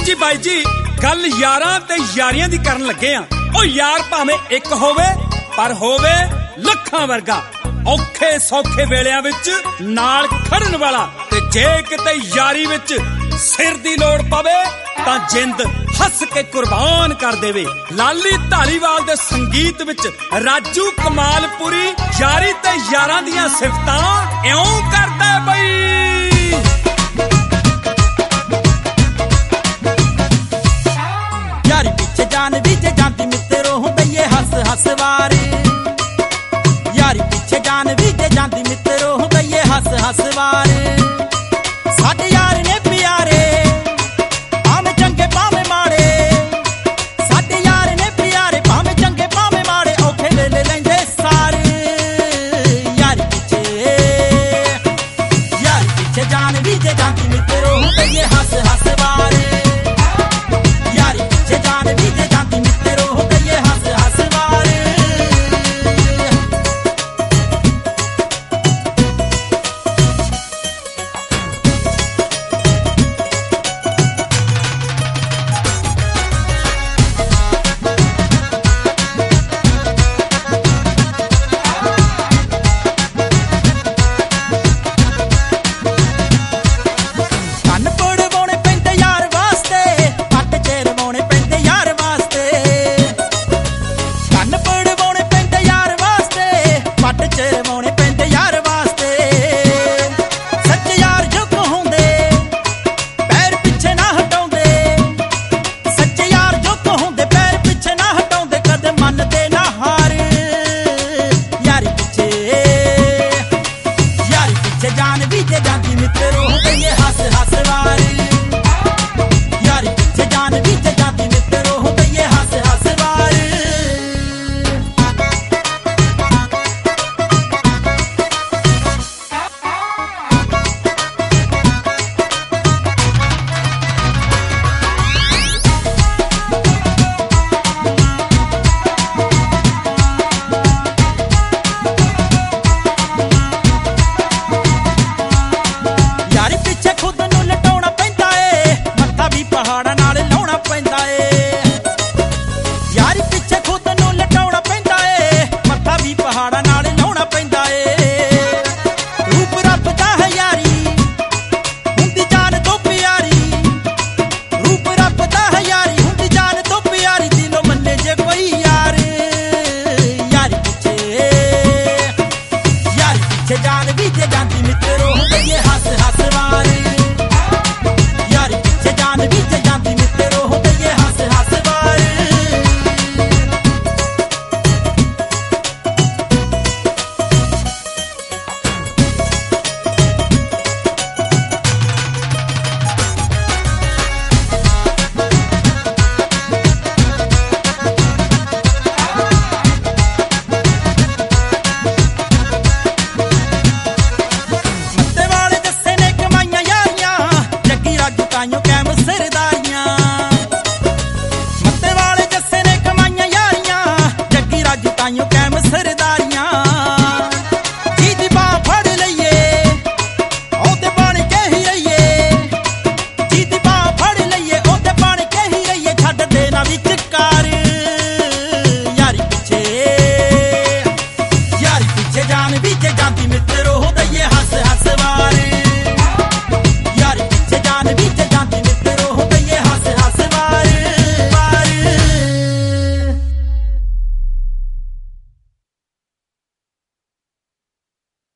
जी by जी गल यारां ते यारियां दी करन लगे आ। ओ यार भावें एक होवे पर होवे लखां वर्गा, औखे सौखे वेलियां विच नाल खड़न वाला। ते जे किते यारी विच सिर दी लोड़ पवे तां जिंद हस के कुर्बान कर देवे। लाली धालीवाल दे संगीत विच राजू कमालपुरी यारी ते यारां दियां सिफतां इउं करदा बई। यारी पिछे जान भी जे जाती मित्रो हुंदे हस हस वार। यारी पिछे जान भी जे जाती मित्रो हुंदे हस हस वार। साडे यार ने प्यारे भावें चंगे भावें माड़े, साडे यार ने प्यारे भावें चंगे भावें माड़े, औखे वेले लैंदे सार। यारी पिछे जान भी जे जाती मित्रो हुंदे हस हस वार। यारी पिछे जान भी जे जाती मित्रो